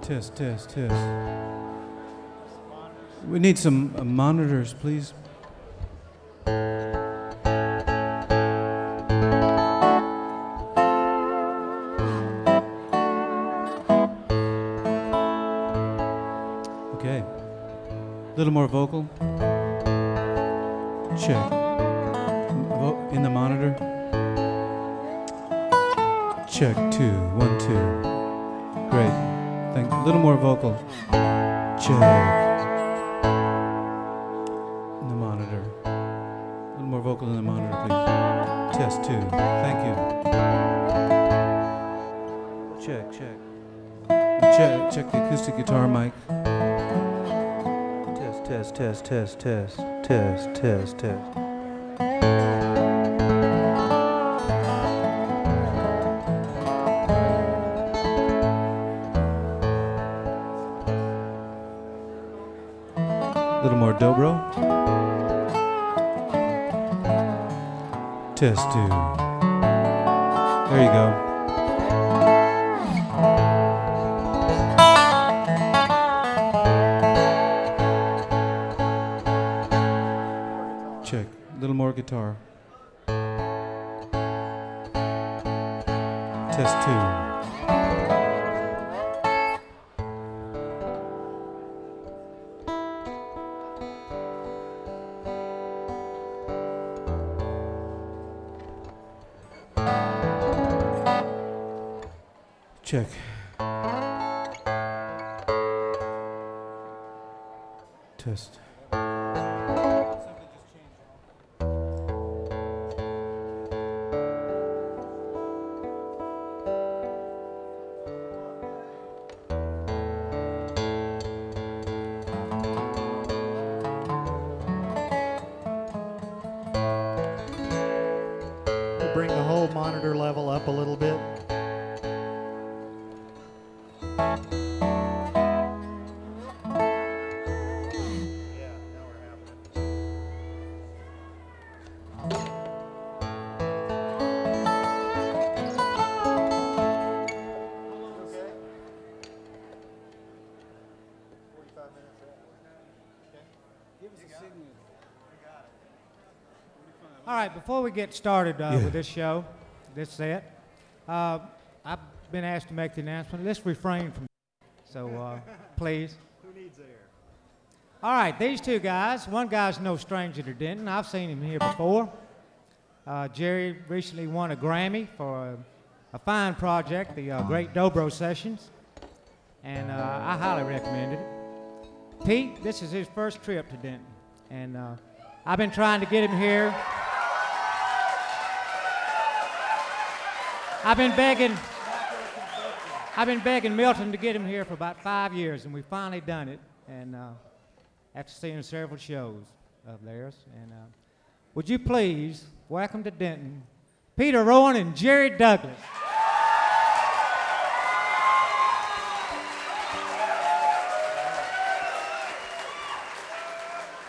Test, test, test. We need some monitors, please. Okay. A little more vocal. Check. In the monitor. Check 2, 1, 2. Great. Thank you. A little more vocal. Check. In the monitor. A little more vocal in the monitor, please. Test 2. Thank you. Check, check. Check the acoustic guitar mic. Test, test, test, test, test, test, test. A little more dobro. Test 2. There you go. Check. A little more guitar. Test 2. Check. Test. We'll bring the whole monitor level up a little bit. All right, before we get started with this show, this set, I've been asked to make the announcement. Let's refrain from so please. Who needs air? All right, these two guys, one guy's no stranger to Denton. I've seen him here before. Jerry recently won a Grammy for a fine project, the Great Dobro Sessions, and I highly recommend it. Pete, this is his first trip to Denton, and I've been trying to get him here. I've been begging Milton to get him here for about 5 years, and we finally done it. And after seeing several shows of theirs, and would you please welcome to Denton, Peter Rowan and Jerry Douglas.